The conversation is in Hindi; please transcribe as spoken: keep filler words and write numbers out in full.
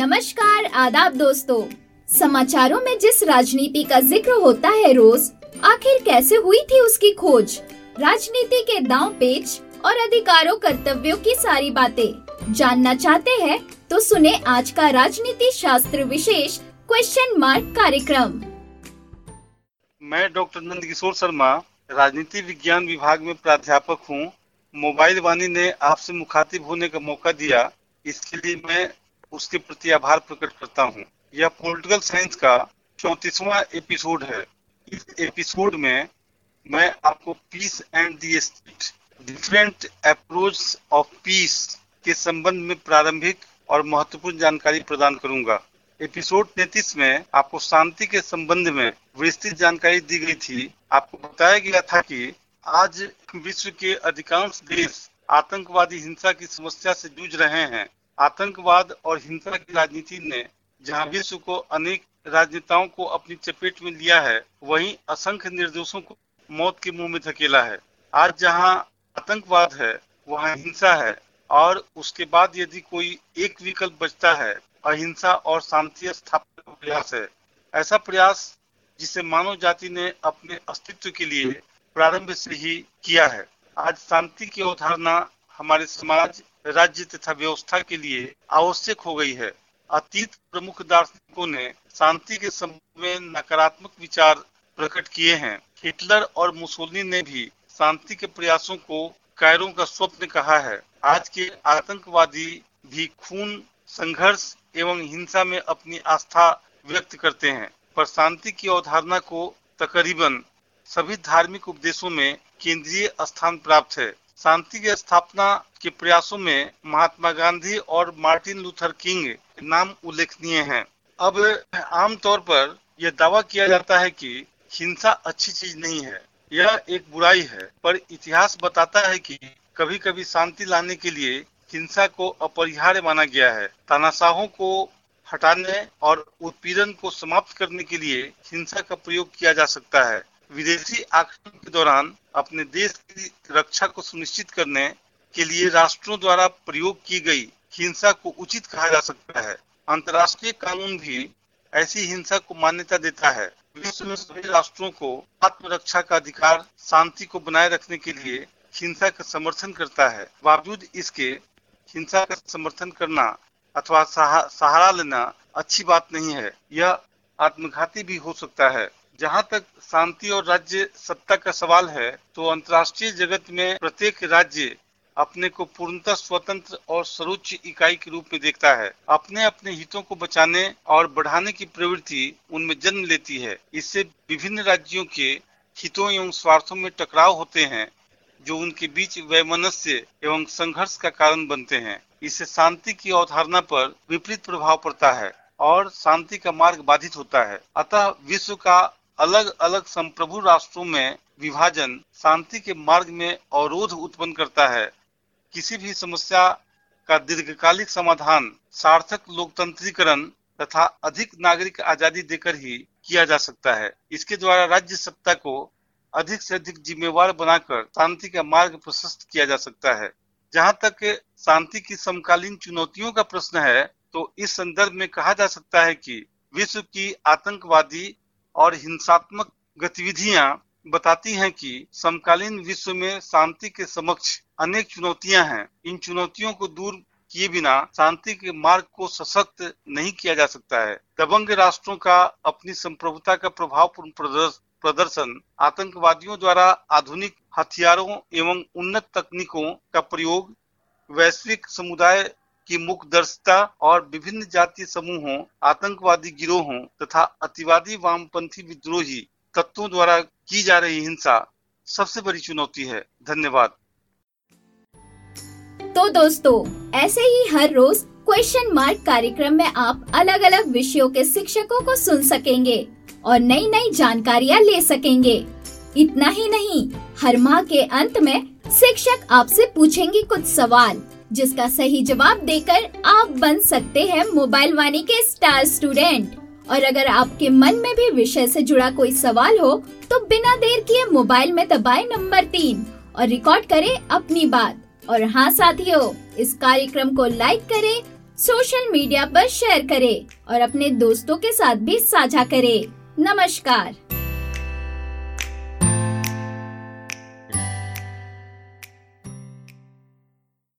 नमस्कार, आदाब दोस्तों। समाचारों में जिस राजनीति का जिक्र होता है रोज, आखिर कैसे हुई थी उसकी खोज? राजनीति के दांव पेच और अधिकारों कर्तव्यों की सारी बातें जानना चाहते हैं तो सुने आज का राजनीति शास्त्र विशेष क्वेश्चन मार्क कार्यक्रम। मैं डॉक्टर नंदकिशोर शर्मा राजनीति विज्ञान विभाग में प्राध्यापक हूँ। मोबाइल वाणी ने आपसे मुखातिब होने का मौका दिया, इसके लिए मैं उसके प्रति आभार प्रकट करता हूँ। यह पॉलिटिकल साइंस का चौंतीसवां एपिसोड है। इस एपिसोड में मैं आपको peace and the state, different approach of peace के संबंध में प्रारंभिक और महत्वपूर्ण जानकारी प्रदान करूंगा। एपिसोड तैंतीस में आपको शांति के संबंध में विस्तृत जानकारी दी गई थी। आपको बताया गया था कि आज विश्व के अधिकांश देश आतंकवादी हिंसा की समस्या से जूझ रहे हैं। आतंकवाद और हिंसा की राजनीति ने जहां विश्व को अनेक राजनेताओं को अपनी चपेट में लिया है, वहीं असंख्य निर्दोषों को मौत के मुंह में धकेला है। आज जहां आतंकवाद है, वहां हिंसा है, और उसके बाद यदि कोई एक विकल्प बचता है, अहिंसा और शांति स्थापना का प्रयास है। ऐसा प्रयास जिसे मानव जाति ने अपने अस्तित्व के लिए प्रारंभ से ही किया है। आज शांति की अवधारणा हमारे समाज, राज्य तथा व्यवस्था के लिए आवश्यक हो गई है। अतीत प्रमुख दार्शनिकों ने शांति के संबंध में नकारात्मक विचार प्रकट किए हैं। हिटलर और मुसोलिनी ने भी शांति के प्रयासों को कायरों का स्वप्न कहा है। आज के आतंकवादी भी खून, संघर्ष एवं हिंसा में अपनी आस्था व्यक्त करते हैं, पर शांति की अवधारणा को तकरीबन सभी धार्मिक उपदेशों में केंद्रीय स्थान प्राप्त है। शांति की स्थापना के प्रयासों में महात्मा गांधी और मार्टिन लूथर किंग के नाम उल्लेखनीय हैं। अब आमतौर पर यह दावा किया जाता है कि हिंसा अच्छी चीज नहीं है, यह एक बुराई है, पर इतिहास बताता है कि कभी कभी शांति लाने के लिए हिंसा को अपरिहार्य माना गया है। तानाशाहों को हटाने और उत्पीड़न को समाप्त करने के लिए हिंसा का प्रयोग किया जा सकता है। विदेशी आक्रमण के दौरान अपने देश की रक्षा को सुनिश्चित करने के लिए राष्ट्रों द्वारा प्रयोग की गई हिंसा को उचित कहा जा सकता है। अंतर्राष्ट्रीय कानून भी ऐसी हिंसा को मान्यता देता है। विश्व में सभी राष्ट्रों को आत्मरक्षा का अधिकार शांति को बनाए रखने के लिए हिंसा का समर्थन करता है। बावजूद इसके हिंसा का समर्थन करना अथवा सहारा लेना अच्छी बात नहीं है, यह आत्मघाती भी हो सकता है। जहां तक शांति और राज्य सत्ता का सवाल है, तो अंतर्राष्ट्रीय जगत में प्रत्येक राज्य अपने को पूर्णतः स्वतंत्र और सर्वोच्च इकाई के रूप में देखता है। अपने अपने हितों को बचाने और बढ़ाने की प्रवृत्ति उनमें जन्म लेती है। इससे विभिन्न राज्यों के हितों एवं स्वार्थों में टकराव होते हैं, जो उनके बीच वैमनस्य एवं संघर्ष का कारण बनते हैं। इससे शांति की अवधारणा पर विपरीत प्रभाव पड़ता है और शांति का मार्ग बाधित होता है। अतः विश्व का अलग अलग संप्रभु राष्ट्रों में विभाजन शांति के मार्ग में अवरोध उत्पन्न करता है। किसी भी समस्या का दीर्घकालिक समाधान सार्थक लोकतंत्रीकरण तथा अधिक नागरिक आजादी देकर ही किया जा सकता है। इसके द्वारा राज्य सत्ता को अधिक से अधिक जिम्मेवार बनाकर शांति का मार्ग प्रशस्त किया जा सकता है। जहां तक शांति की समकालीन चुनौतियों का प्रश्न है, तो इस संदर्भ में कहा जा सकता है कि विश्व की आतंकवादी और हिंसात्मक गतिविधियां बताती हैं कि समकालीन विश्व में शांति के समक्ष अनेक चुनौतियां हैं। इन चुनौतियों को दूर किए बिना शांति के मार्ग को सशक्त नहीं किया जा सकता है। दबंग राष्ट्रों का अपनी संप्रभुता का प्रभावपूर्ण प्रदर्शन, आतंकवादियों द्वारा आधुनिक हथियारों एवं उन्नत तकनीकों का प्रयोग, वैश्विक समुदाय की मुखदर्शिता और विभिन्न जातीय समूहों, आतंकवादी गिरोहों तथा अतिवादी वामपंथी विद्रोही तत्वों द्वारा की जा रही हिंसा सबसे बड़ी चुनौती है। धन्यवाद। तो दोस्तों, ऐसे ही हर रोज क्वेश्चन मार्क कार्यक्रम में आप अलग अलग विषयों के शिक्षकों को सुन सकेंगे और नई नई जानकारियाँ ले सकेंगे। इतना ही नहीं, हर माह के अंत में शिक्षक आपसे पूछेंगे कुछ सवाल, जिसका सही जवाब देकर आप बन सकते हैं मोबाइल वाणी के स्टार स्टूडेंट। और अगर आपके मन में भी विषय से जुड़ा कोई सवाल हो, तो बिना देर किए मोबाइल में दबाएं नंबर तीन और रिकॉर्ड करें अपनी बात। और हाँ साथियों, इस कार्यक्रम को लाइक करें, सोशल मीडिया पर शेयर करें और अपने दोस्तों के साथ भी साझा करें। नमस्कार।